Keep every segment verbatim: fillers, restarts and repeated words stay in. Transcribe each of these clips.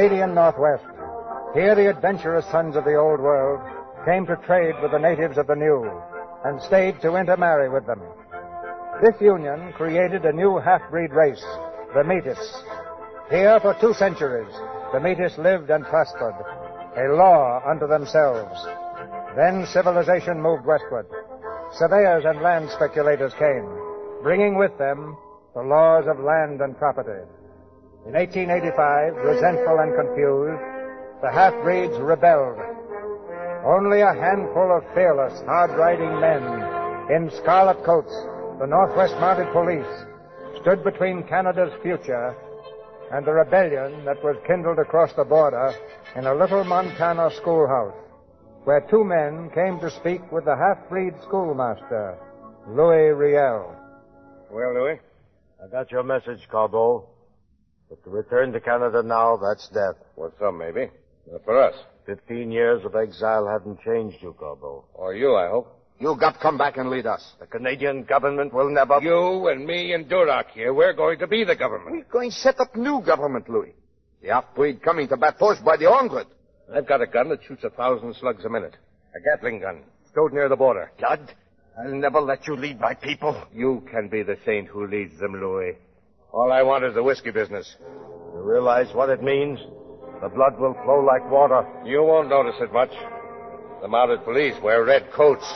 Canadian Northwest. Here the adventurous sons of the Old World came to trade with the natives of the New and stayed to intermarry with them. This union created a new half-breed race, the Metis. Here for two centuries, the Metis lived and prospered, a law unto themselves. Then civilization moved westward. Surveyors and land speculators came, bringing with them the laws of land and property. In eighteen eighty-five, resentful and confused, the half-breeds rebelled. Only a handful of fearless, hard-riding men in scarlet coats, the Northwest Mounted Police, stood between Canada's future and the rebellion that was kindled across the border in a little Montana schoolhouse, where two men came to speak with the half-breed schoolmaster, Louis Riel. Well, Louis, I got your message, Corbeau. But to return to Canada now, that's death. Well, some maybe. Not for us. Fifteen years of exile haven't changed you, Corbeau. Or you, I hope. You got to come back and lead us. The Canadian government will never... You and me and Duroc here, we're going to be the government. We're going to set up new government, Louis. The half-breed coming to Bathurst by the hundred. I've got a gun that shoots a thousand slugs a minute. A Gatling gun. Stowed near the border. Lud, I'll never let you lead my people. You can be the saint who leads them, Louis. All I want is the whiskey business. You realize what it means? The blood will flow like water. You won't notice it much. The mounted police wear red coats.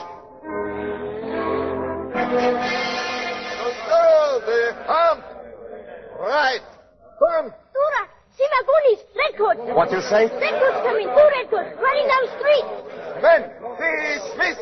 Hump! Right. Hump! Dura, see my goonies, redcoats. What you say? Redcoats coming, two redcoats, running down the street. Men, dismissed.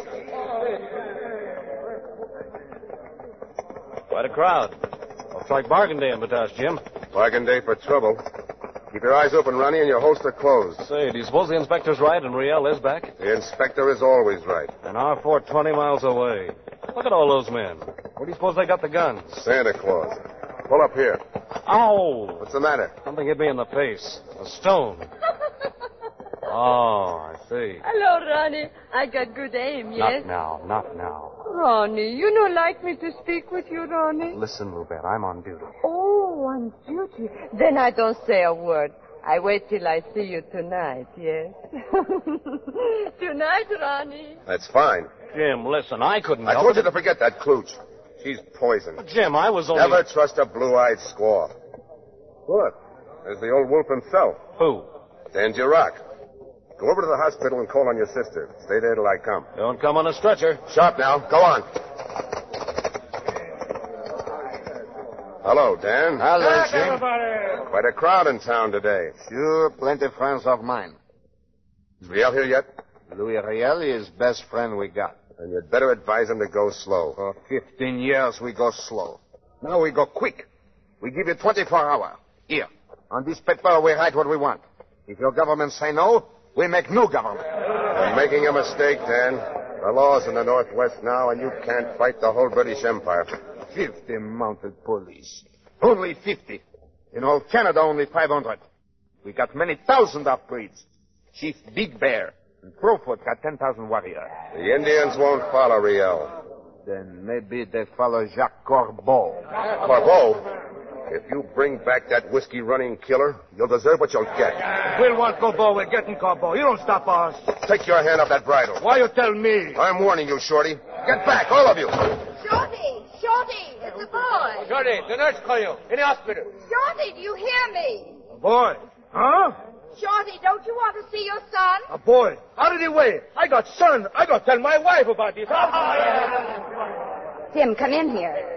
Quite a crowd. Looks like bargain day in Batas, Jim. Bargain day for trouble. Keep your eyes open, Ronnie, and your holster closed. Say, do you suppose the inspector's right and Riel is back? The inspector is always right. And our fort twenty miles away. Look at all those men. Where do you suppose they got the guns? Santa Claus. Pull up here. Ow! What's the matter? Something hit me in the face. A stone. Oh, I see. Hello, Ronnie. I got good aim, yes? Not now, not now. Ronnie, you don't like me to speak with you, Ronnie? Listen, Lubet, I'm on duty. Oh, on duty. Then I don't say a word. I wait till I see you tonight, yes? Tonight, Ronnie. That's fine. Jim, listen, I couldn't I help told it. you to forget that klooch. She's poison. Jim, I was only... Never trust a blue-eyed squaw. Look, there's the old wolf himself. Who? Dan Duroc. Go over to the hospital and call on your sister. Stay there till I come. Don't come on a stretcher. Sharp now. Go on. Hello, Dan. Hello, Jim. Quite a crowd in town today. Sure, plenty friends of mine. Is Riel here yet? Louis Riel is best friend we got. And you'd better advise him to go slow. For fifteen years, we go slow. Now we go quick. We give you twenty-four hours. Here. On this paper, we write what we want. If your government say no, we make new government. You're making a mistake, Dan. The law's in the Northwest now, and you can't fight the whole British Empire. Fifty mounted police. Only fifty. In all Canada, only five hundred. We got many thousand half-breeds. Chief Big Bear and Crowfoot got ten thousand warriors. The Indians won't follow Riel. Then maybe they follow Jacques Corbeau. Corbeau? If you bring back that whiskey-running killer, you'll deserve what you'll get. We'll want Corbeau. We're getting Corbeau. You don't stop us. Take your hand off that bridle. Why you tell me? I'm warning you, Shorty. Get back, all of you. Shorty, Shorty, it's the boy. Shorty, the nurse call you. In the hospital. Shorty, do you hear me? A boy. Huh? Shorty, don't you want to see your son? A boy. How did he weigh? I got son. I got to tell my wife about this. Tim, come in here.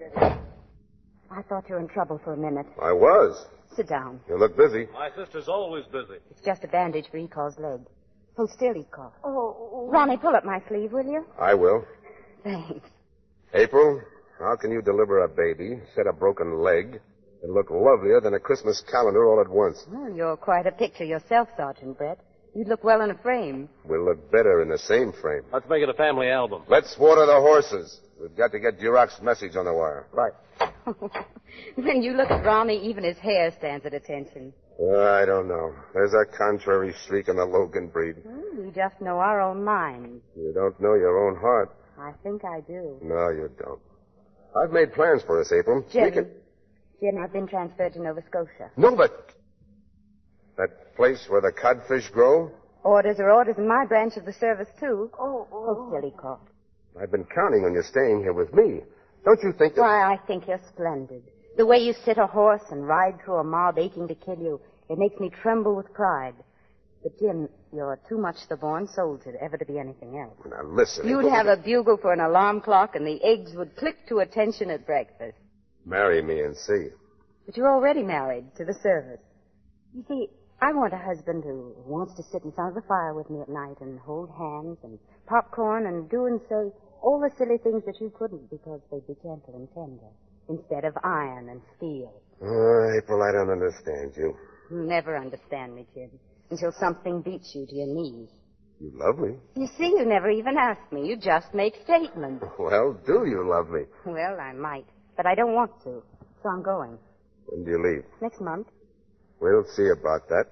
I thought you were in trouble for a minute. I was. Sit down. You look busy. My sister's always busy. It's just a bandage for Ecall's leg. Hold still, Ecall. Oh. Ronnie, pull up my sleeve, will you? I will. Thanks. April, how can you deliver a baby, set a broken leg, and look lovelier than a Christmas calendar all at once? Well, you're quite a picture yourself, Sergeant Brett. You'd look well in a frame. We'll look better in the same frame. Let's make it a family album. Let's water the horses. We've got to get Duroc's message on the wire. Right. When you look at Ronnie, even his hair stands at attention. Uh, I don't know. There's a contrary streak in the Logan breed. Well, we just know our own minds. You don't know your own heart. I think I do. No, you don't. I've made plans for us, April. Jim, We can... Jim, I've been transferred to Nova Scotia. No, but... That place where the codfish grow? Orders are orders in my branch of the service, too. Oh, oh, silly cough. I've been counting on you staying here with me. Don't you think that... Why, I think you're splendid. The way you sit a horse and ride through a mob aching to kill you, it makes me tremble with pride. But, Jim, you're too much the born soldier ever to be anything else. Now, listen. You'd have a bugle for an alarm clock, and the eggs would click to attention at breakfast. Marry me and see. But you're already married to the service. You see, I want a husband who wants to sit in front of the fire with me at night and hold hands and popcorn and do and say all the silly things that you couldn't because they'd be gentle and tender instead of iron and steel. Oh, April, I don't understand you. You'll never understand me, Jim, until something beats you to your knees. You love me. You see, you never even ask me. You just make statements. Well, do you love me? Well, I might, but I don't want to, so I'm going. When do you leave? Next month. We'll see about that.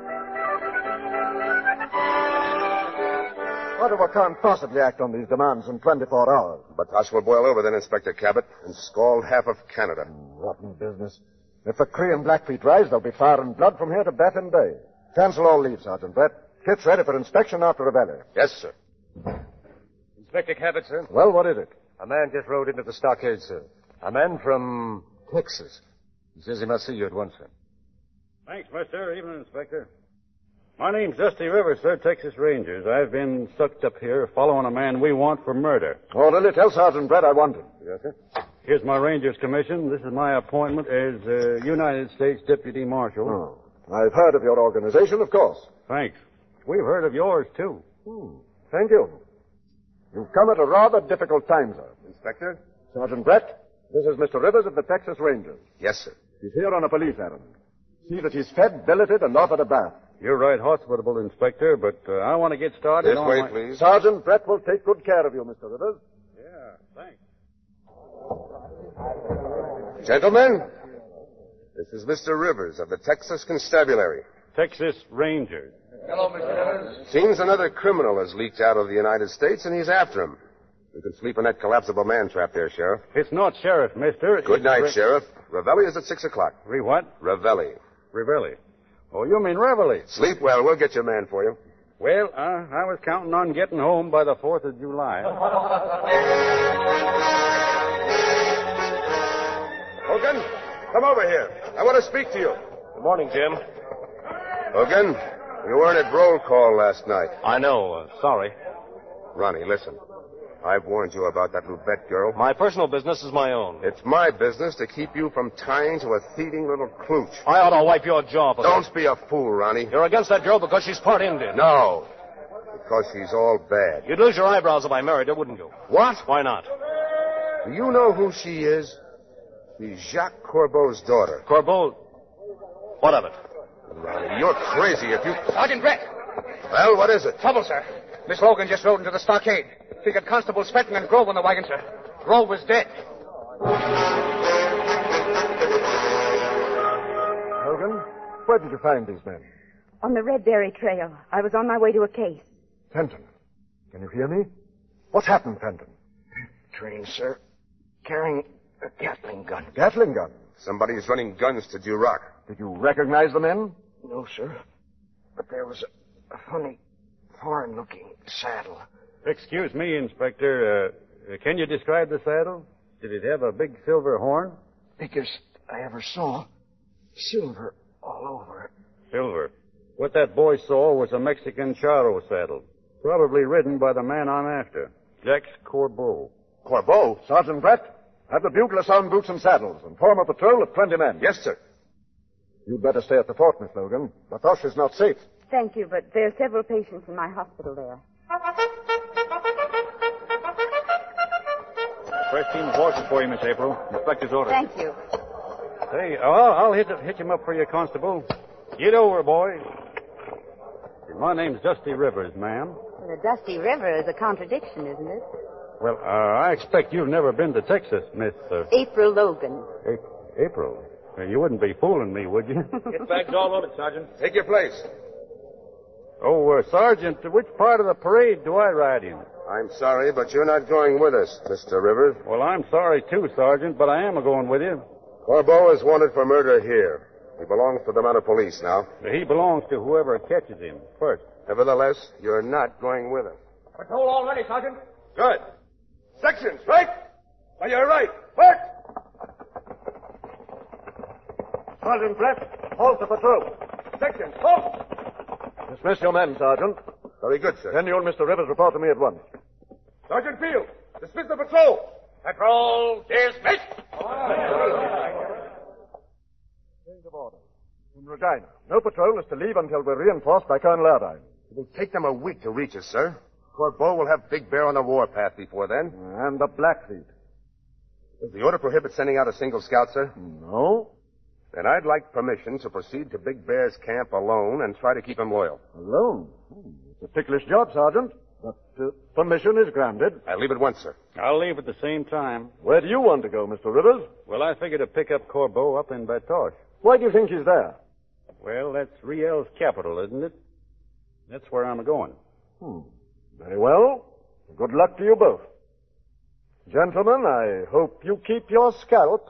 Ottawa can't possibly act on these demands in twenty-four hours. But Tosh will boil over then, Inspector Cabot, and scald half of Canada. Rotten business. If the Cree and Blackfeet rise, there'll be fire and blood from here to Baffin Bay. Cancel all leave, Sergeant Brett. Kit's ready for inspection after Reveille. Yes, sir. Inspector Cabot, sir. Well, what is it? A man just rode into the stockade, sir. A man from Texas. He says he must see you at once, sir. Thanks, mister. Evening, Inspector. My name's Dusty Rivers, sir, Texas Rangers. I've been sucked up here following a man we want for murder. Orderly, tell Sergeant Brett I want him. Yes, sir. Here's my Rangers commission. This is my appointment as uh, United States Deputy Marshal. Oh. I've heard of your organization, of course. Thanks. We've heard of yours, too. Hmm. Thank you. You've come at a rather difficult time, sir. Inspector? Sergeant Brett, this is Mister Rivers of the Texas Rangers. Yes, sir. He's here on a police errand. See that he's fed, billeted, and offered a bath. You're right hospitable, Inspector, but uh, I want to get started This on way, my... please. Sergeant Brett will take good care of you, Mister Rivers. Yeah, thanks. Gentlemen, this is Mister Rivers of the Texas Constabulary. Texas Rangers. Hello, Mister Rivers. Seems another criminal has leaked out of the United States, and he's after him. You can sleep in that collapsible man trap there, Sheriff. It's not Sheriff, mister. Good It's night, Re- Sheriff. Reveille is at six o'clock. Re what? Reveille. Reveille. Oh, you mean Reveille. Sleep well. We'll get your man for you. Well, uh, I was counting on getting home by the fourth of July. Hogan, come over here. I want to speak to you. Good morning, Jim. Hogan, you weren't at roll call last night. I know. Uh, sorry. Ronnie, listen. I've warned you about that Lubette girl. My personal business is my own. It's my business to keep you from tying to a thieving little klooch. I ought to wipe your jaw for Don't that. be a fool, Ronnie. You're against that girl because she's part Indian. No. Because she's all bad. You'd lose your eyebrows if I married her, wouldn't you? What? Why not? Do you know who she is? She's Jacques Corbeau's daughter. Corbeau. What of it? Ronnie, you're crazy if you... Sergeant Brett. Well, what is it? Trouble, sir. Miss Logan just rode into the stockade. Figured Constables Fenton and Grove on the wagon, sir. Grove was dead. Hogan, where did you find these men? On the Red Berry Trail. I was on my way to a case. Fenton, can you hear me? What's happened, Fenton? Train, sir. Carrying a Gatling gun. Gatling gun. Somebody's running guns to Duroc. Did you recognize the men? No, sir. But there was a, a funny, foreign-looking saddle. Excuse me, Inspector. Uh, can you describe the saddle? Did it have a big silver horn? Biggest I ever saw. Silver all over. Silver. What that boy saw was a Mexican charro saddle. Probably ridden by the man I'm after, Jacques Corbeau. Corbeau? Sergeant Brett, have the bugler sound boots and saddles and form a patrol of twenty men. Yes, sir. You'd better stay at the fort, Miss Logan. Batoche is not safe. Thank you, but there are several patients in my hospital there. Fresh team of horses for you, Miss April. Inspector's orders. Thank you. Hey, I'll, I'll hitch, hitch him up for you, Constable. Get over, boy. My name's Dusty Rivers, ma'am. Well, the Dusty River is a contradiction, isn't it? Well, uh, I expect you've never been to Texas, Miss... Uh... April Logan. A- April? Uh, you wouldn't be fooling me, would you? Get bags all loaded, Sergeant. Take your place. Oh, uh, Sergeant, which part of the parade do I ride in? I'm sorry, but you're not going with us, Mister Rivers. Well, I'm sorry, too, Sergeant, but I am a-going with you. Corbeau is wanted for murder here. He belongs to the mounted police now. He belongs to whoever catches him first. Nevertheless, you're not going with us. Patrol all ready, Sergeant. Good. Section, strike! On your right. Work! Sergeant Brett, halt the patrol. Section, halt! Dismiss your men, Sergeant. Very good, sir. Then you and Mister Rivers report to me at once. Sergeant Field, dismiss the patrol. Patrol dismissed. Change of order. In Regina, no patrol is to leave until we're reinforced by Colonel Irvine. It will take them a week to reach us, sir. Corbeau will have Big Bear on the warpath before then. And the Blackfeet. Does the order prohibit sending out a single scout, sir? No. Then I'd like permission to proceed to Big Bear's camp alone and try to keep him loyal. Alone? Hmm. It's a ticklish job, Sergeant. But uh, permission is granted. I'll leave at once, sir. I'll leave at the same time. Where do you want to go, Mister Rivers? Well, I figure to pick up Corbeau up in Batoche. Why do you think he's there? Well, that's Riel's capital, isn't it? That's where I'm going. Hmm. Very well. Good luck to you both. Gentlemen, I hope you keep your scalps.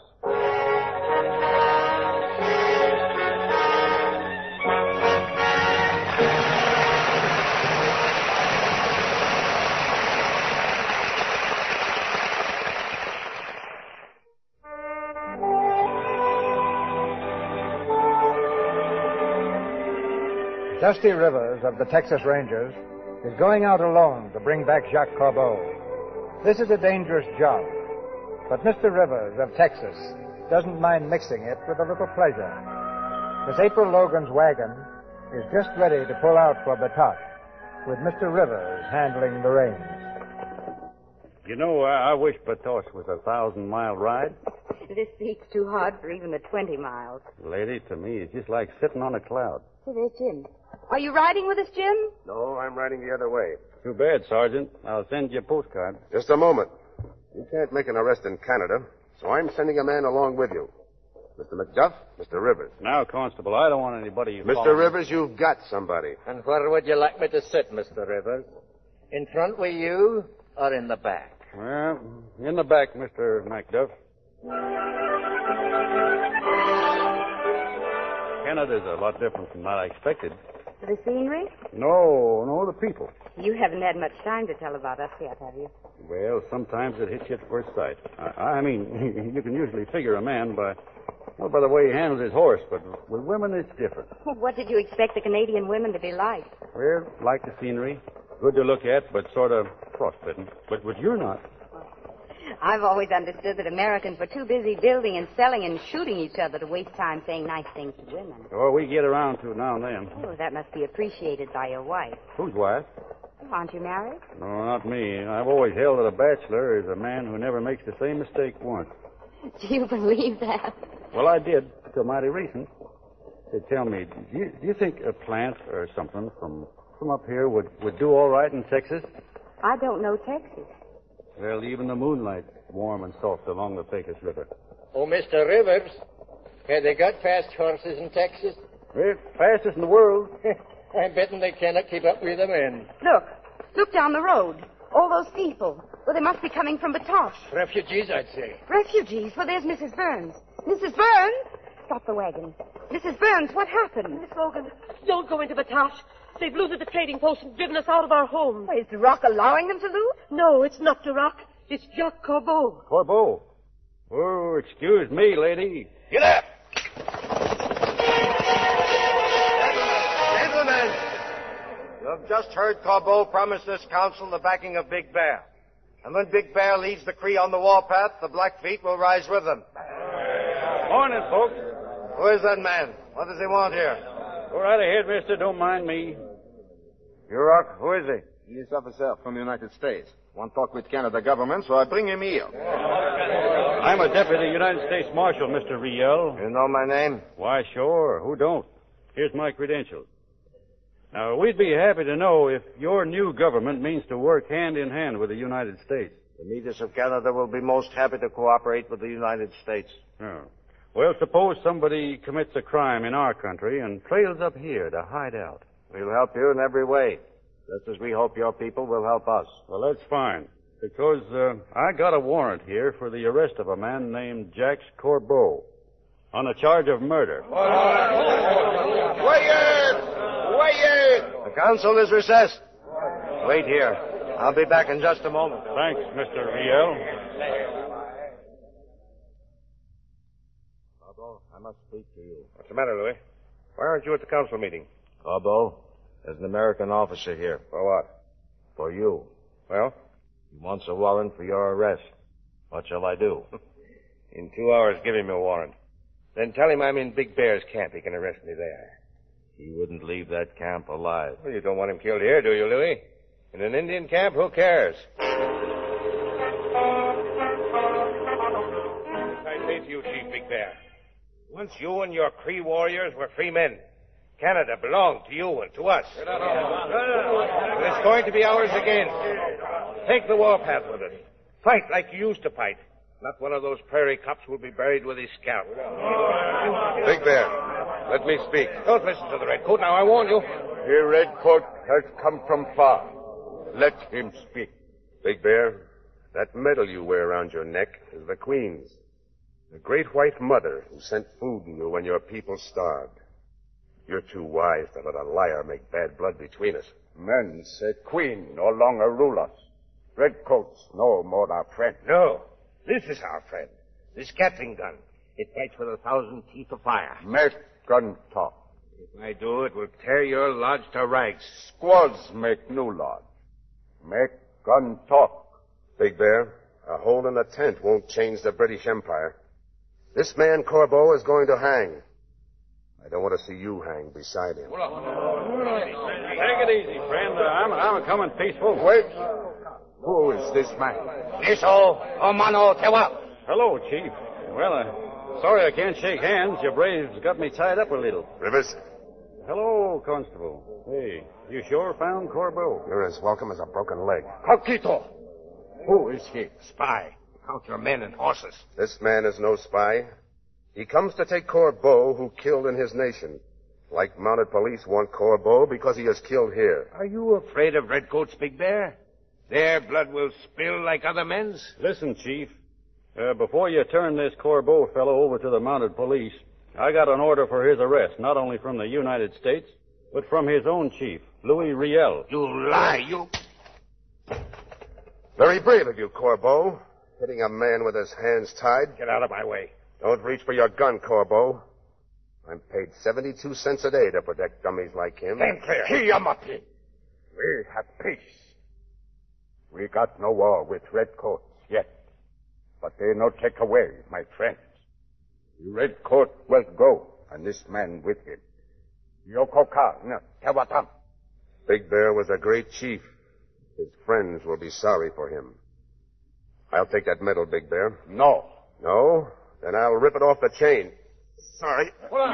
Dusty Rivers of the Texas Rangers is going out alone to bring back Jacques Corbeau. This is a dangerous job, but Mister Rivers of Texas doesn't mind mixing it with a little pleasure. Miss April Logan's wagon is just ready to pull out for Batoche, with Mister Rivers handling the reins. You know, I, I wish Batoche was a thousand-mile ride. This beat's too hard for even the twenty miles. Lady, to me, it's just like sitting on a cloud. Hey, there's Jim. Are you riding with us, Jim? No, I'm riding the other way. Too bad, Sergeant. I'll send you a postcard. Just a moment. You can't make an arrest in Canada, so I'm sending a man along with you. Mister McDuff, Mister Rivers. Now, Constable, I don't want anybody you Mister follow. Rivers, you've got somebody. And where would you like me to sit, Mister Rivers? In front with you or in the back? Well, in the back, Mister McDuff. Canada's a lot different from what I expected. The scenery? No, no, the people. You haven't had much time to tell about us yet, have you? Well, sometimes it hits you at first sight. I, I mean, you can usually figure a man by, well, by the way he handles his horse, but with women it's different. Well, what did you expect the Canadian women to be like? Well, like the scenery. Good to look at, but sort of frostbitten. But, but you're not. I've always understood that Americans were too busy building and selling and shooting each other to waste time saying nice things to women. Oh, we get around to it now and then. Oh, that must be appreciated by your wife. Whose wife? Aren't you married? No, not me. I've always held that a bachelor is a man who never makes the same mistake once. Do you believe that? Well, I did, till mighty recent. Say, tell me, do you, do you think a plant or something from from up here would, would do all right in Texas? I don't know Texas. Well, even the moonlight warm and soft along the Pecos River. Oh, Mister Rivers, have they got fast horses in Texas? Well, fastest in the world. I'm betting they cannot keep up with the men. Look. Look down the road. All those people. Well, they must be coming from Batoche. Refugees, I'd say. Refugees? Well, there's Missus Burns. Missus Burns? Stop the wagon. Missus Burns, what happened? Miss Logan, don't go into Batoche. They've looted the trading post and driven us out of our homes. Why, is Duroc allowing them to loot? No, it's not Duroc. It's Jacques Corbeau. Corbeau? Oh, excuse me, lady. Get up! Gentlemen, you have just heard Corbeau promise this council the backing of Big Bear. And when Big Bear leads the Cree on the warpath, the Blackfeet will rise with them. Morning, folks. Who is that man? What does he want here? Go right ahead, mister. Don't mind me. Duroc, who is he? He is officer from the United States. Want to talk with Canada government, so I bring him here. I'm a deputy United States Marshal, Mister Riel. You know my name? Why, sure. Who don't? Here's my credentials. Now, we'd be happy to know if your new government means to work hand in hand with the United States. The leaders of Canada will be most happy to cooperate with the United States. Oh. Well, suppose somebody commits a crime in our country and trails up here to hide out. We'll help you in every way, just as we hope your people will help us. Well, that's fine, because uh, I got a warrant here for the arrest of a man named Jacques Corbeau. on a charge of murder. Quiet! Quiet! The council is recessed. Wait here. I'll be back in just a moment. Thanks, Mister Riel. Corbeau, I must speak to you. What's the matter, Louis? Why aren't you at the council meeting? Corbeau, there's an American officer here. For what? For you. Well? He wants a warrant for your arrest. What shall I do? In two hours, give him a warrant. Then tell him I'm in Big Bear's camp. He can arrest me there. He wouldn't leave that camp alive. Well, you don't want him killed here, do you, Louis? In an Indian camp, who cares? I say to you, Chief Big Bear, once you and your Cree warriors were free men. Canada belonged to you and to us. And it's going to be ours again. Take the warpath with us. Fight like you used to fight. Not one of those prairie cops will be buried with his scalp. Big Bear, let me speak. Don't listen to the Redcoat. Now, I warn you. The Redcoat has come from far. Let him speak. Big Bear, that medal you wear around your neck is the Queen's. The great white mother who sent food to you when your people starved. You're too wise to let a liar make bad blood between us. Men say Queen no longer rule us. Redcoats no more our friend. No, this is our friend. This Gatling gun. It fights with a thousand teeth of fire. Make gun talk. If I do, it will tear your lodge to rags. Squaws make new lodge. Make gun talk. Big Bear, a hole in a tent won't change the British Empire. This man Corbeau is going to hang. I don't want to see you hang beside him. Take it easy, friend. Uh, I'm, I'm coming peaceful. Wait. Who is this man? Iso Omano Tewa. Hello, Chief. Well, uh, sorry I can't shake hands. Your braves got me tied up a little. Rivers? Hello, Constable. Hey, you sure found Corbeau? You're as welcome as a broken leg. Coquito. Who is he? Spy. Count your men and horses. This man is no spy. He comes to take Corbeau, who killed in his nation. Like mounted police want Corbeau because he is killed here. Are you afraid of Redcoats, Big Bear? Their blood will spill like other men's? Listen, Chief. Uh, before you turn this Corbeau fellow over to the mounted police, I got an order for his arrest, not only from the United States, but from his own chief, Louis Riel. You lie, you... Very brave of you, Corbeau. Hitting a man with his hands tied. Get out of my way. Don't reach for your gun, Corbeau. I'm paid seventy-two cents a day to protect dummies like him. Stand clear. Hiyamati. We have peace. We got no war with Redcoats yet. But they no take away, my friends. The Redcoat will go, and this man with him. Yokoka, no, Tewatam. Big Bear was a great chief. His friends will be sorry for him. I'll take that medal, Big Bear. No. No? Then I'll rip it off the chain. Sorry.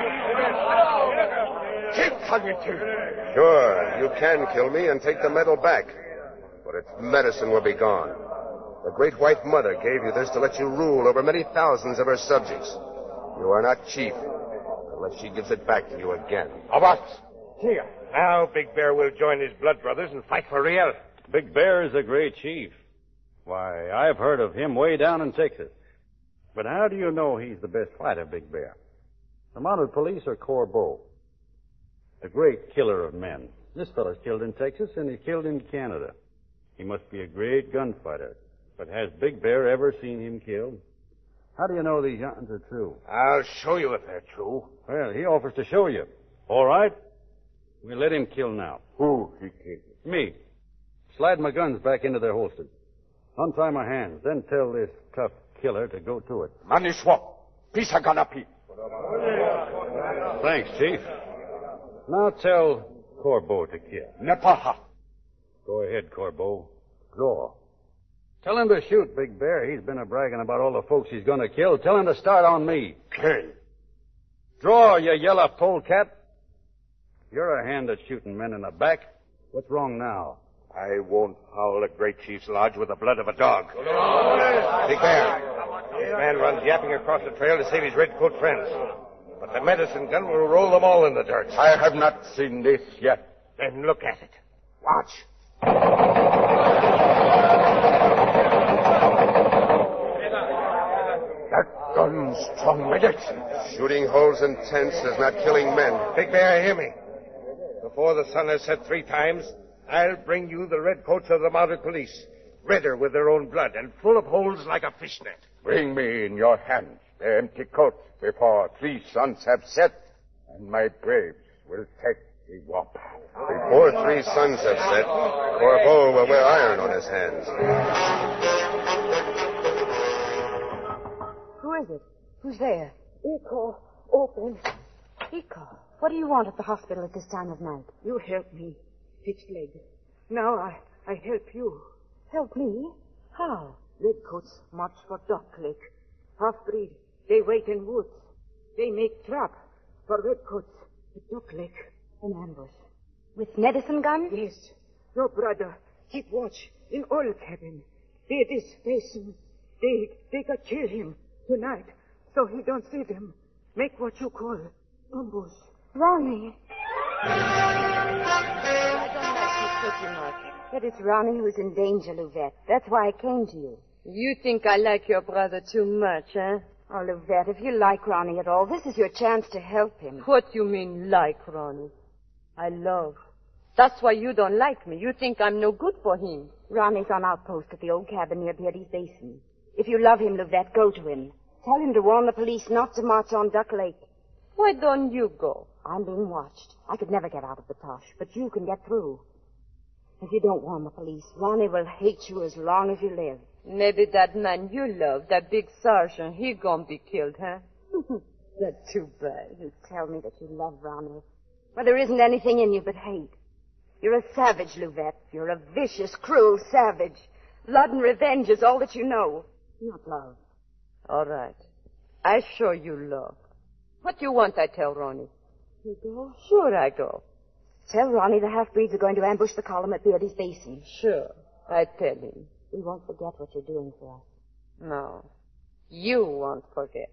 Keep coming to. Sure, you can kill me and take the medal back. But its medicine will be gone. The great white mother gave you this to let you rule over many thousands of her subjects. You are not chief unless she gives it back to you again. Avast. Here. Now Big Bear will join his blood brothers and fight for Riel. Big Bear is a great chief. Why, I've heard of him way down in Texas. But how do you know he's the best fighter, Big Bear? The mounted police or Corbeau? The great killer of men. This fellow's killed in Texas and he's killed in Canada. He must be a great gunfighter. But has Big Bear ever seen him killed? How do you know these yarns are true? I'll show you if they're true. Well, he offers to show you. All right. We'll let him kill now. Who he killed? Me. Slide my guns back into their holsters. Untie my hands, then tell this tough killer to go to it. Maniswa. Pisaganapi. Thanks, Chief. Now tell Corbeau to kill. Nepaha. Go ahead, Corbeau. Draw. Tell him to shoot, Big Bear. He's been a bragging about all the folks he's going to kill. Tell him to start on me. Kill. Draw, you yellow polecat. You're a hand at shooting men in the back. What's wrong now? I won't howl at Great Chief's lodge with the blood of a dog. Big Bear, this man runs yapping across the trail to save his redcoat friends. But the medicine gun will roll them all in the dirt. I have not seen this yet. Then look at it. Watch. That Gun-strong medics. Shooting holes in tents is not killing men. Big Bear, hear me. Before the sun has set three times, I'll bring you the red coats of the mounted police. Redder with their own blood and full of holes like a fishnet. Bring me in your hands the empty coats before three suns have set, and my braves will take the warpath. Before three suns have set, Corbeau will wear iron on his hands. Who is it? Who's there? Eco, open. Eco, what do you want at the hospital at this time of night? You help me. Fixed leg. Now I, I help you. Help me? How? Redcoats march for Duck Lake. Half-breed. They wait in woods. They make trap for redcoats at Duck Lake. An ambush. With medicine guns? Yes. Your brother keep watch in oil cabin. They this basin. They they got kill him tonight, so he don't see them. Make what you call ambush. Ronnie. I don't like you pretty much. But it's Ronnie who's in danger, Louvette. That's why I came to you. You think I like your brother too much, eh? Oh, Louvette, if you like Ronnie at all, this is your chance to help him. What you mean, like Ronnie? I love. That's why you don't like me. You think I'm no good for him. Ronnie's on outpost at the old cabin near Beardy's Basin. If you love him, Louvette, go to him. Tell him to warn the police not to march on Duck Lake. Why don't you go? I'm being watched. I could never get out of the tosh, but you can get through. If you don't warn the police, Ronnie will hate you as long as you live. Maybe that man you love, that big sergeant, he gonna be killed, huh? That's too bad. You tell me that you love Ronnie. Well, there isn't anything in you but hate. You're a savage, Louvette. You're a vicious, cruel savage. Blood and revenge is all that you know. Not love. All right. I show you love. What you want, I tell Ronnie. You go? Sure I go. Tell Ronnie the half-breeds are going to ambush the column at Beardy's Basin. Sure. I tell him. We won't forget what you're doing for us. No. You won't forget.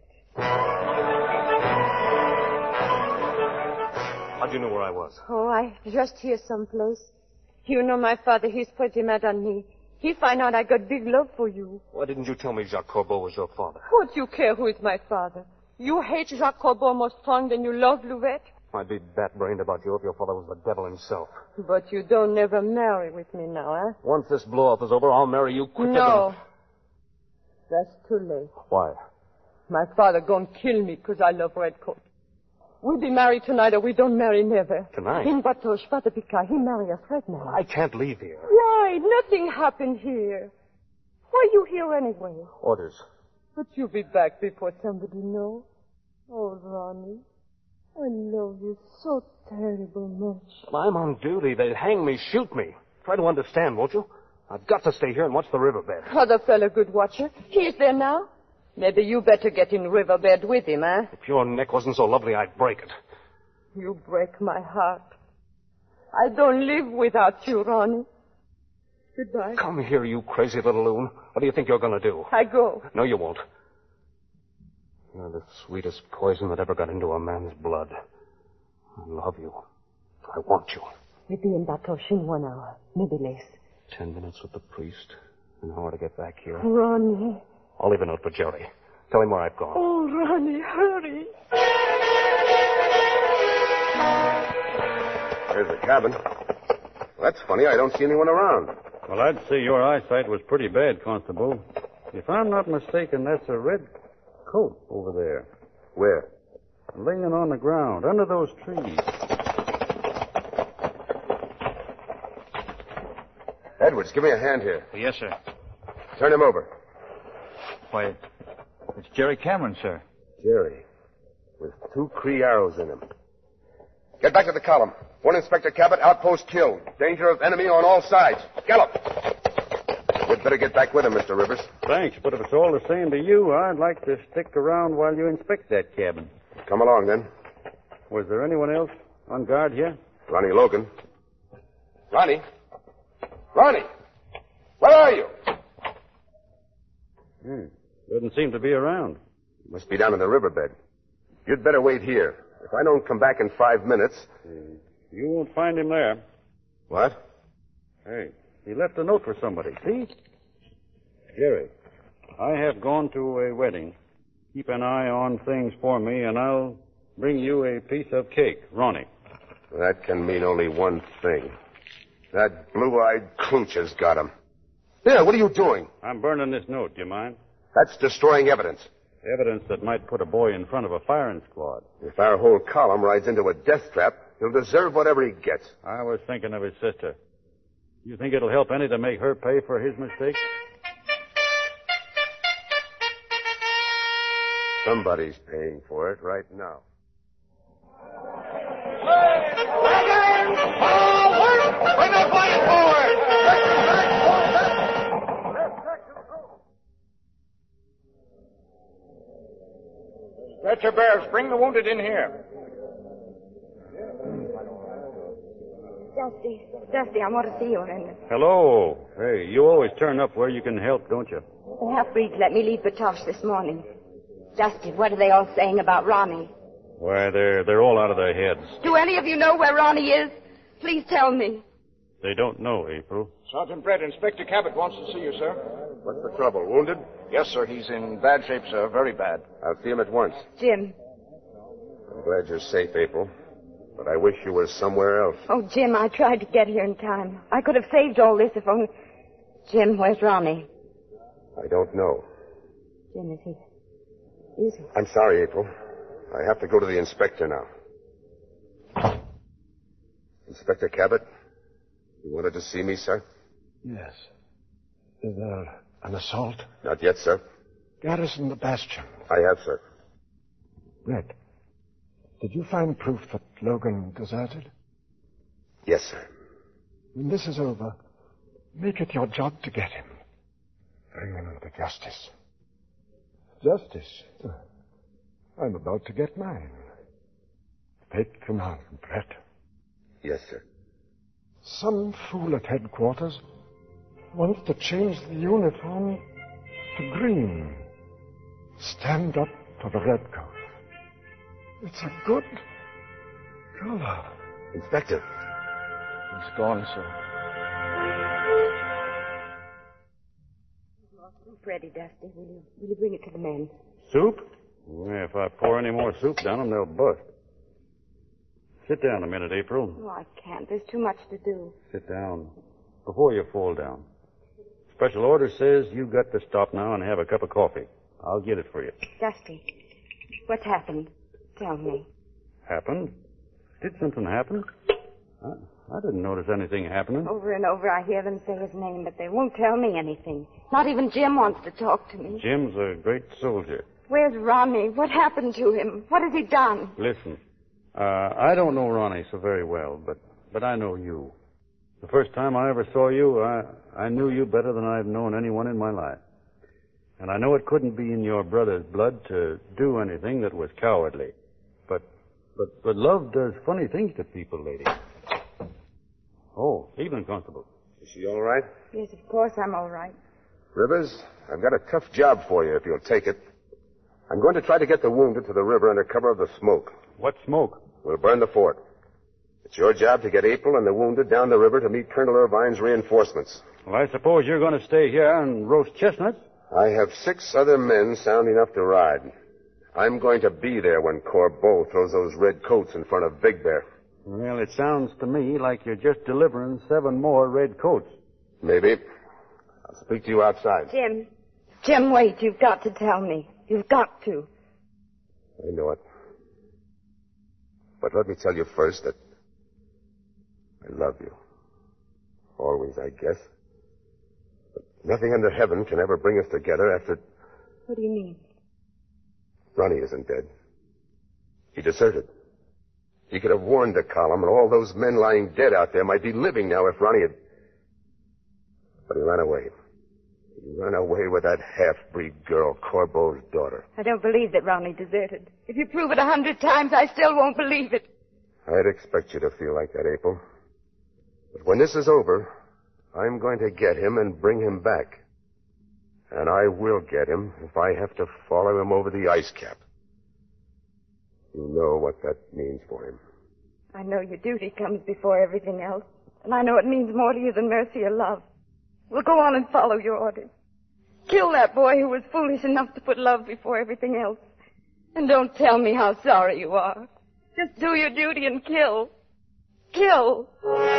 How'd you know where I was? Oh, I just here someplace. You know my father, he's pretty mad on me. He find out I got big love for you. Why didn't you tell me Jacques Corbeau was your father? What you care who is my father? You hate Jacques Corbeau more strong than you love Louvette? I'd be bat-brained about you if your father was the devil himself. But you don't never marry with me now, eh? Once this blow-off is over, I'll marry you quicker No. than... That's too late. Why? My father gonna kill me because I love Redcoat. We'll be married tonight or we don't marry never. Tonight? In Batoche, Father Picard, he marry us right now. I can't leave here. Why? Nothing happened here. Why you here anyway? Orders. But you'll be back before somebody knows. Oh, Ronnie, I love you so terrible much. Well, I'm on duty. They'd hang me, shoot me. Try to understand, won't you? I've got to stay here and watch the riverbed. Other fella good watcher. He's there now. Maybe you better get in riverbed with him, eh? If your neck wasn't so lovely, I'd break it. You break my heart. I don't live without you, Ronnie. Goodbye. Come here, you crazy little loon. What do you think you're going to do? I go. No, you won't. You're the sweetest poison that ever got into a man's blood. I love you. I want you. We'll be in Batoche in one hour, maybe less. Ten minutes with the priest. An hour to get back here. Ronnie. I'll leave a note for Jerry. Tell him where I've gone. Oh, Ronnie, hurry. There's the cabin. Well, that's funny. I don't see anyone around. Well, I'd say your eyesight was pretty bad, Constable. If I'm not mistaken, that's a red coat over there. Where? Laying on the ground, under those trees. Edwards, give me a hand here. Yes, sir. Turn him over. Why, it's Jerry Cameron, sir. Jerry, with two Cree arrows in him. Get back to the column. One Inspector Cabot, outpost killed. Danger of enemy on all sides. Gallop! We'd better get back with him, Mister Rivers. Thanks, but if it's all the same to you, I'd like to stick around while you inspect that cabin. Come along, then. Was there anyone else on guard here? Ronnie Logan. Ronnie? Ronnie! Where are you? Hmm. Doesn't seem to be around. Must be down in the riverbed. You'd better wait here. If I don't come back in five minutes... Hmm. You won't find him there. What? Hey, he left a note for somebody. See? Jerry, I have gone to a wedding. Keep an eye on things for me, and I'll bring you a piece of cake, Ronnie. That can mean only one thing. That blue-eyed klooch has got him. There, what are you doing? I'm burning this note. Do you mind? That's destroying evidence. Evidence that might put a boy in front of a firing squad. If our whole column rides into a death trap, he'll deserve whatever he gets. I was thinking of his sister. You think it'll help any to make her pay for his mistake? Somebody's paying for it right now. Bring that fire forward! Stretcher bearers, bring the wounded in here. Dusty, Dusty, I want to see you a minute. Hello. Hey, you always turn up where you can help, don't you? The half-breeds let me leave Batoche this morning. Dusty, what are they all saying about Ronnie? Why, they're they're all out of their heads. Do any of you know where Ronnie is? Please tell me. They don't know, April. Sergeant Brett, Inspector Cabot wants to see you, sir. What's the trouble? Wounded? Yes, sir. He's in bad shape, sir. Very bad. I'll see him at once. Jim. I'm glad you're safe, April. But I wish you were somewhere else. Oh, Jim, I tried to get here in time. I could have saved all this if only... Jim, where's Ronnie? I don't know. Jim, is he... Is he... I'm sorry, April. I have to go to the inspector now. Inspector Cabot, you wanted to see me, sir? Yes. Is there an assault? Not yet, sir. Garrison the Bastion. I have, sir. Red, did you find proof that Logan deserted? Yes, sir. When this is over, make it your job to get him. Bring him to justice. Justice? I'm about to get mine. Take command, Brett. Yes, sir. Some fool at headquarters wants to change the uniform to green. Stand up for the redcoat. It's a good color. Inspector. He's gone, sir. Soup ready, Dusty. Will you, will you bring it to the men? Soup? Yeah, if I pour any more soup down them, they'll bust. Sit down a minute, April. Oh, I can't. There's too much to do. Sit down. Before you fall down. Special order says you've got to stop now and have a cup of coffee. I'll get it for you. Dusty, what's happened? Tell me. Happened? Did something happen? I, I didn't notice anything happening. Over and over I hear them say his name, but they won't tell me anything. Not even Jim wants to talk to me. Jim's a great soldier. Where's Ronnie? What happened to him? What has he done? Listen, uh, I don't know Ronnie so very well, but, but I know you. The first time I ever saw you, I, I knew you better than I've known anyone in my life. And I know it couldn't be in your brother's blood to do anything that was cowardly. But, but, but love does funny things to people, lady. Oh, evening, Constable. Is she all right? Yes, of course I'm all right. Rivers, I've got a tough job for you if you'll take it. I'm going to try to get the wounded to the river under cover of the smoke. What smoke? We'll burn the fort. It's your job to get April and the wounded down the river to meet Colonel Irvine's reinforcements. Well, I suppose you're going to stay here and roast chestnuts? I have six other men sound enough to ride. I'm going to be there when Corbeau throws those red coats in front of Big Bear. Well, it sounds to me like you're just delivering seven more red coats. Maybe. I'll speak to you outside. Jim. Jim, wait. You've got to tell me. You've got to. I know it. But let me tell you first that I love you. Always, I guess. But nothing under heaven can ever bring us together after... What do you mean? Ronnie isn't dead. He deserted. He could have warned the column, and all those men lying dead out there might be living now if Ronnie had... But he ran away. He ran away with that half-breed girl, Corbeau's daughter. I don't believe that Ronnie deserted. If you prove it a hundred times, I still won't believe it. I'd expect you to feel like that, April. But when this is over, I'm going to get him and bring him back. And I will get him if I have to follow him over the ice cap. You know what that means for him. I know your duty comes before everything else. And I know it means more to you than mercy or love. We'll go on and follow your orders. Kill that boy who was foolish enough to put love before everything else. And don't tell me how sorry you are. Just do your duty and kill. Kill.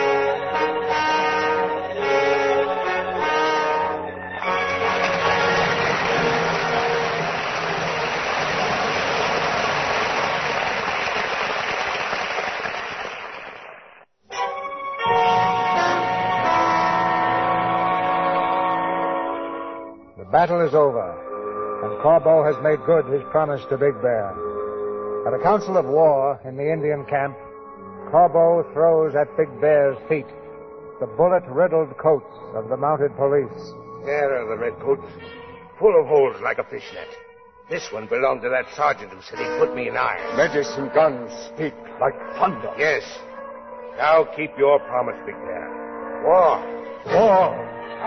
The battle is over, and Corbeau has made good his promise to Big Bear. At a council of war in the Indian camp, Corbeau throws at Big Bear's feet the bullet-riddled coats of the mounted police. There are the redcoats, full of holes like a fish net. This one belonged to that sergeant who said he'd put me in irons. Medicine guns speak like thunder. Yes. Now keep your promise, Big Bear. War. War.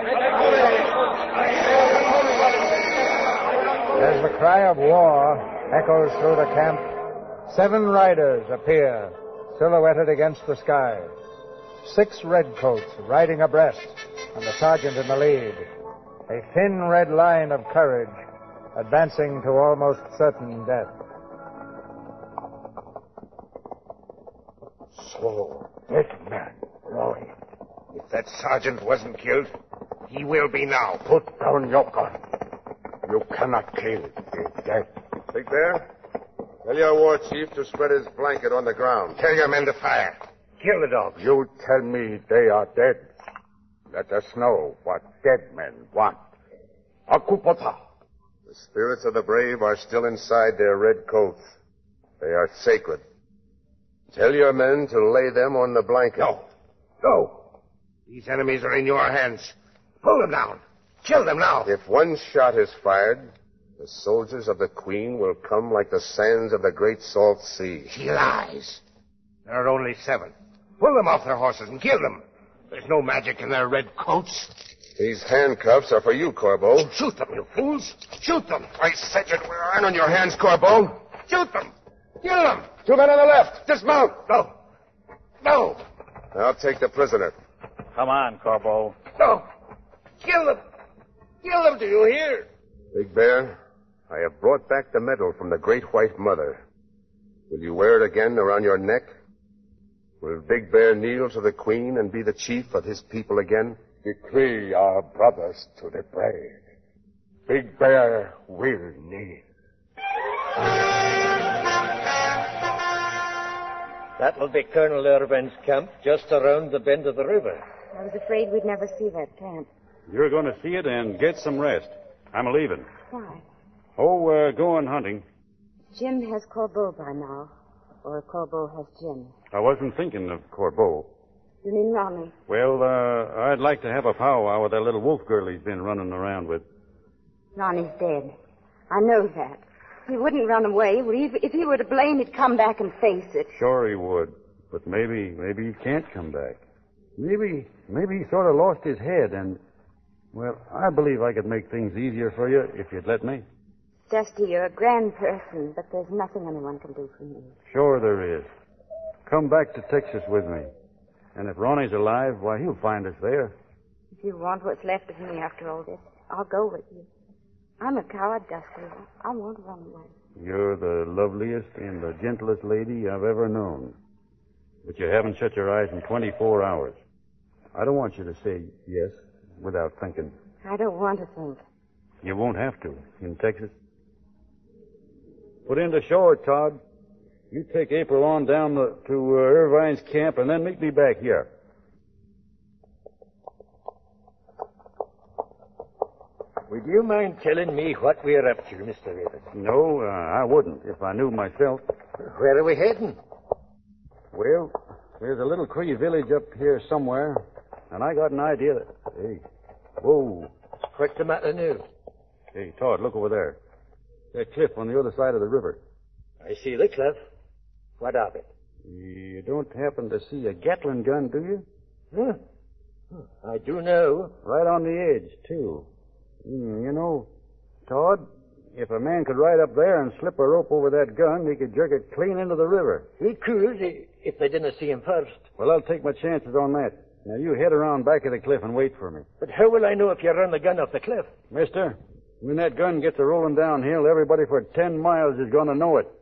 As the cry of war echoes through the camp, seven riders appear, silhouetted against the sky. Six redcoats riding abreast, and the sergeant in the lead. A thin red line of courage, advancing to almost certain death. So, dead man, Roy. If that sergeant wasn't killed, he will be now. Put down your gun. You cannot kill the dead. Big Bear, tell your war chief to spread his blanket on the ground. Tell your men to fire. Kill the dogs. You tell me they are dead. Let us know what dead men want. Akupota. The spirits of the brave are still inside their red coats. They are sacred. Tell your men to lay them on the blanket. No. No. These enemies are in your hands. Pull them down. Kill them now. If one shot is fired, the soldiers of the Queen will come like the sands of the great salt sea. She lies. There are only seven. Pull them off their horses and kill them. There's no magic in their red coats. These handcuffs are for you, Corbeau. Shoot them, you fools. Shoot them. I said you'd wear iron on your hands, Corbeau. Shoot them. Kill them. Two men on the left. Dismount. No. No. I'll take the prisoner. Come on, Corbeau. No. Kill them. Kill them, do you hear? Big Bear, I have brought back the medal from the Great White Mother. Will you wear it again around your neck? Will Big Bear kneel to the Queen and be the chief of his people again? Decree our brothers to the brave. Big Bear will kneel. That will be Colonel Irvine's camp just around the bend of the river. I was afraid we'd never see that camp. You're going to see it and get some rest. I'm a-leaving. Why? Oh, uh, going hunting. Jim has Corbeau by now. Or Corbeau has Jim. I wasn't thinking of Corbeau. You mean Ronnie? Well, uh, I'd like to have a powwow with that little wolf girl he's been running around with. Ronnie's dead. I know that. He wouldn't run away. If he were to blame, he'd come back and face it. Sure he would. But maybe, maybe he can't come back. Maybe, maybe he sort of lost his head and, well, I believe I could make things easier for you if you'd let me. Dusty, you're a grand person, but there's nothing anyone can do for me. Sure there is. Come back to Texas with me. And if Ronnie's alive, why, he'll find us there. If you want what's left of me after all this, I'll go with you. I'm a coward, Dusty. I won't run away. You're the loveliest and the gentlest lady I've ever known. But you haven't shut your eyes in twenty-four hours. I don't want you to say yes without thinking. I don't want to think. You won't have to in Texas. Put into shore, Todd. You take April on down the, to uh, Irvine's camp and then meet me back here. Would you mind telling me what we're up to, Mister Evans? No, uh, I wouldn't if I knew myself. Where are we heading? Well, there's a little Cree village up here somewhere, and I got an idea that... Hey, whoa. What's the matter now? Hey, Todd, look over there. That cliff on the other side of the river. I see the cliff. What of it? You don't happen to see a Gatling gun, do you? Huh. I do know. Right on the edge, too. Mm, you know, Todd, if a man could ride up there and slip a rope over that gun, he could jerk it clean into the river. He could, if they didn't see him first. Well, I'll take my chances on that. Now, you head around back of the cliff and wait for me. But how will I know if you run the gun off the cliff? Mister, When that gun gets a rolling downhill, everybody for ten miles is going to know it.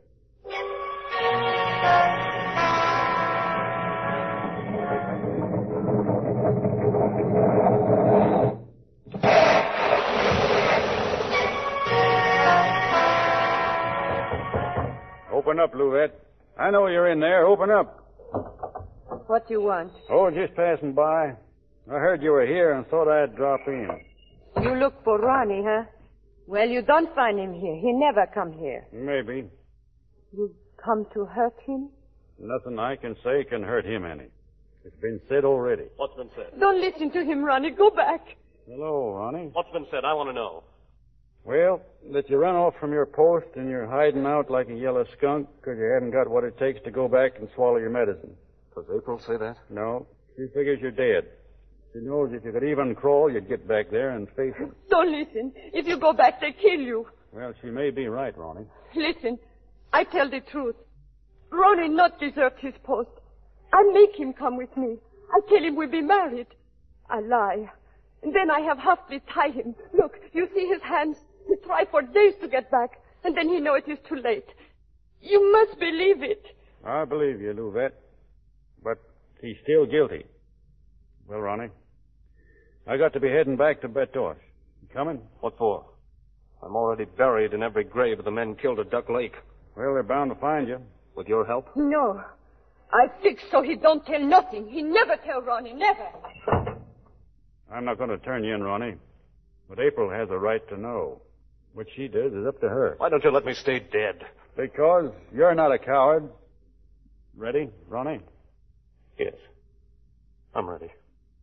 Open up, Louvet. I know you're in there. Open up. What do you want? Oh, just passing by. I heard you were here and thought I'd drop in. You look for Ronnie, huh? Well, you don't find him here. He never come here. Maybe. You come to hurt him? Nothing I can say can hurt him any. It's been said already. What's been said? Don't listen to him, Ronnie. Go back. Hello, Ronnie. What's been said? I want to know. Well, that you run off from your post and you're hiding out like a yellow skunk because you haven't got what it takes to go back and swallow your medicine. Does April say that? No. She figures you're dead. She knows if you could even crawl, you'd get back there and face it. Don't listen. If you go back, they kill you. Well, she may be right, Ronnie. Listen, I tell the truth. Ronnie not deserve his post. I make him come with me. I tell him we'll be married. I lie. And then I have Huffley tie him. Look, you see his hands? He try for days to get back, and then he know it is too late. You must believe it. I believe you, Louvet. But he's still guilty. Well, Ronnie, I got to be heading back to Betoche. You coming? What for? I'm already buried in every grave of the men killed at Duck Lake. Well, they're bound to find you. With your help? No. I fix so he don't tell nothing. He never tell Ronnie, never. I'm not going to turn you in, Ronnie. But April has a right to know. What she does is up to her. Why don't you let me stay dead? Because you're not a coward. Ready, Ronnie? Yes. I'm ready.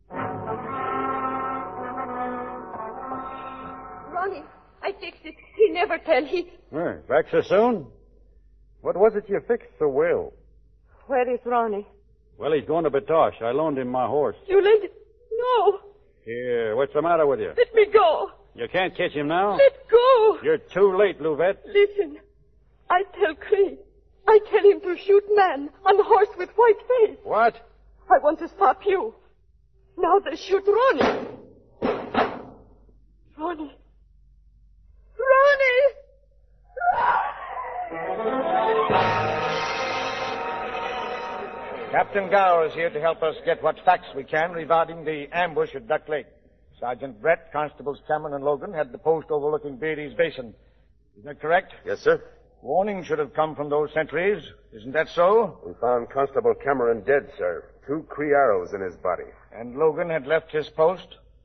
Ronnie, I fixed it. He never tell. He... Hey, back so soon? What was it you fixed so well? Where is Ronnie? Well, he's going to Betoche. I loaned him my horse. You lent it? No. Here, what's the matter with you? Let me go. You can't catch him now? Let go. You're too late, Louvet. Listen, I tell Cree. I tell him to shoot man on horse with white face. What? I want to stop you. Now they shoot Ronnie. Ronnie. Ronnie! Captain Gower is here to help us get what facts we can regarding the ambush at Duck Lake. Sergeant Brett, Constables Cameron and Logan had the post overlooking Beatty's Basin. Is that correct? Yes, sir. Warning should have come from those sentries. Isn't that so? We found Constable Cameron dead, sir. Two Cree arrows in his body. And Logan had left his post?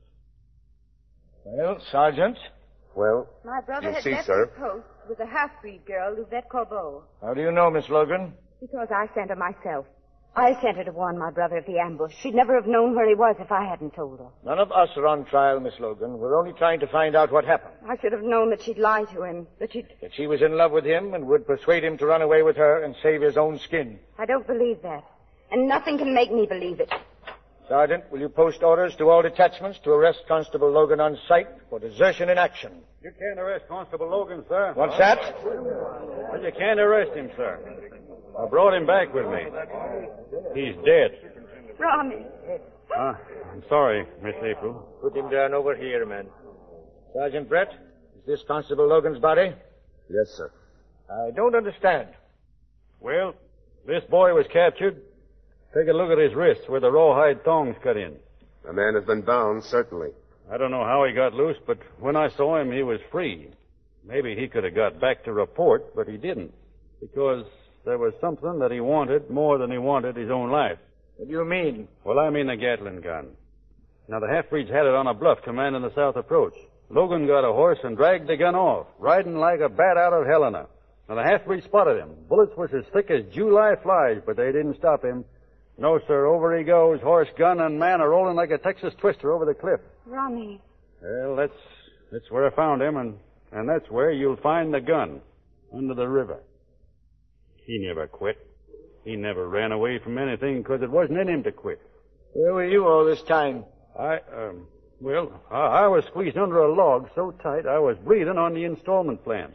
Well, Sergeant? Well, My brother you'll had see, left sir. his post with a half-breed girl, Luvette Corbeau. How do you know, Miss Logan? Because I sent her myself. I sent her to warn my brother of the ambush. She'd never have known where he was if I hadn't told her. None of us are on trial, Miss Logan. We're only trying to find out what happened. I should have known that she'd lie to him, that she'd... That she was in love with him and would persuade him to run away with her and save his own skin. I don't believe that. And nothing can make me believe it. Sergeant, will you post orders to all detachments to arrest Constable Logan on sight for desertion in action? You can't arrest Constable Logan, sir. What's that? Well, you can't arrest him, sir. I brought him back with me. He's dead. Ronnie. Uh, I'm sorry, Miss April. Put him down over here, man. Sergeant Brett, is this Constable Logan's body? Yes, sir. I don't understand. Well, this boy was captured. Take a look at his wrists where the rawhide thongs cut in. The man has been bound, certainly. I don't know how he got loose, but when I saw him, he was free. Maybe he could have got back to report, but he didn't. Because there was something that he wanted more than he wanted his own life. What do you mean? Well, I mean the Gatling gun. Now, the half-breeds had it on a bluff commanding the south approach. Logan got a horse and dragged the gun off, riding like a bat out of Helena. Now, the half-breed spotted him. Bullets was as thick as July flies, but they didn't stop him. No, sir, over he goes. Horse, gun, and man are rolling like a Texas twister over the cliff. Ronnie. Well, that's that's where I found him, and, and that's where you'll find the gun, under the river. He never quit. He never ran away from anything because it wasn't in him to quit. Where were you all this time? I, um, well, I, I was squeezed under a log so tight I was breathing on the installment plan.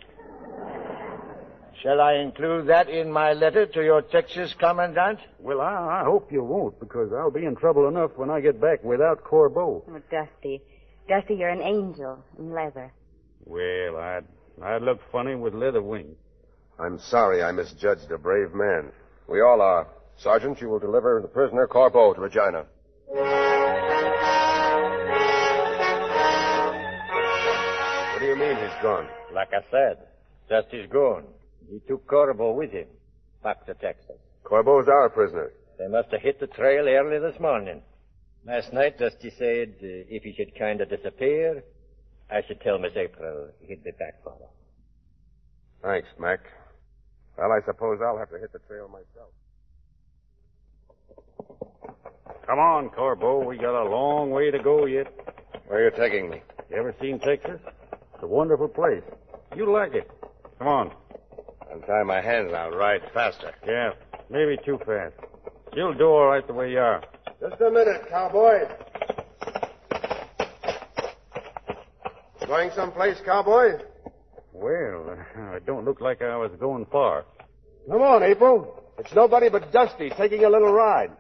Shall I include that in my letter to your Texas commandant? Well, I, I hope you won't, because I'll be in trouble enough when I get back without Corbeau. Oh, Dusty. Dusty, you're an angel in leather. Well, I'd, I'd look funny with leather wings. I'm sorry I misjudged a brave man. We all are. Sergeant, you will deliver the prisoner Corbeau to Regina. What do you mean he's gone? Like I said, Dusty's gone. He took Corbeau with him back to Texas. Corbeau's our prisoner. They must have hit the trail early this morning. Last night, Dusty said uh, if he should kind of disappear, I should tell Miss April he'd be back for her. Thanks, Mac. Well, I suppose I'll have to hit the trail myself. Come on, Corbeau. We got a long way to go yet. Where are you taking me? You ever seen Texas? It's a wonderful place. You'll like it. Come on. Untie my hands, I'll ride faster. Yeah, maybe too fast. You'll do all right the way you are. Just a minute, cowboy. Going someplace, cowboy? Well, uh, it don't look like I was going far. Come on, April. It's nobody but Dusty taking a little ride.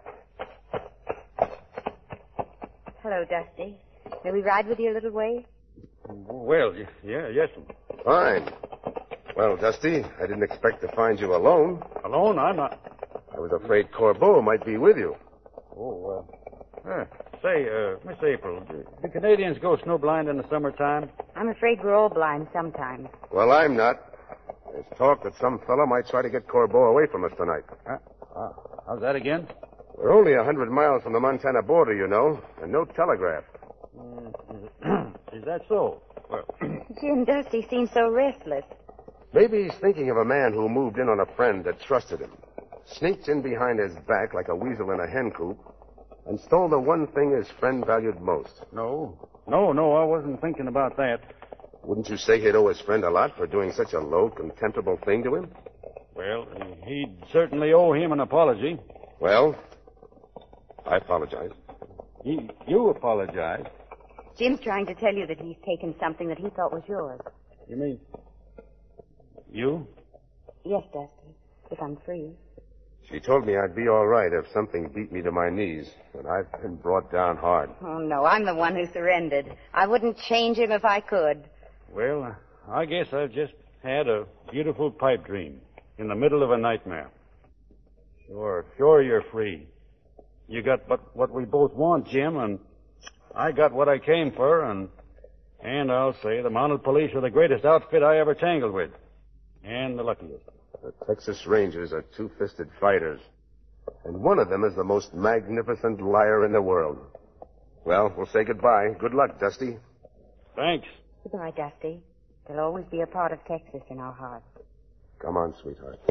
Hello, Dusty. May we ride with you a little way? Well, y- yeah, yes. Fine. Well, Dusty, I didn't expect to find you alone. Alone? I'm not. I was afraid Corbeau might be with you. Oh, uh, uh say, uh, Miss April, do, do Canadians go snowblind in the summertime? I'm afraid we're all blind sometimes. Well, I'm not. There's talk that some fellow might try to get Corbeau away from us tonight. Uh, uh, how's that again? We're only a hundred miles from the Montana border, you know, and no telegraph. Mm, is that so? Well, Jim, Dusty seems so restless. Maybe he's thinking of a man who moved in on a friend that trusted him, sneaked in behind his back like a weasel in a hen coop, and stole the one thing his friend valued most. No, no, no, I wasn't thinking about that. Wouldn't you say he'd owe his friend a lot for doing such a low, contemptible thing to him? Well, he'd certainly owe him an apology. Well, I apologize. You, you apologize? Jim's trying to tell you that he's taken something that he thought was yours. You mean you? Yes, Dusty, if I'm free. She told me I'd be all right if something beat me to my knees, and I've been brought down hard. Oh, no, I'm the one who surrendered. I wouldn't change him if I could. Well, I guess I've just had a beautiful pipe dream in the middle of a nightmare. Sure, sure you're free. You got what, what we both want, Jim, and I got what I came for, and and I'll say the mounted police are the greatest outfit I ever tangled with. And the luckiest. The Texas Rangers are two-fisted fighters. And one of them is the most magnificent liar in the world. Well, we'll say goodbye. Good luck, Dusty. Thanks. Goodbye, Dusty. There'll always be a part of Texas in our hearts. Come on, sweetheart.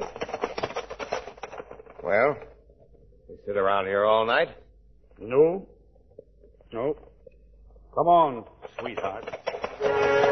Well, we sit around here all night? No. No. Come on, sweetheart.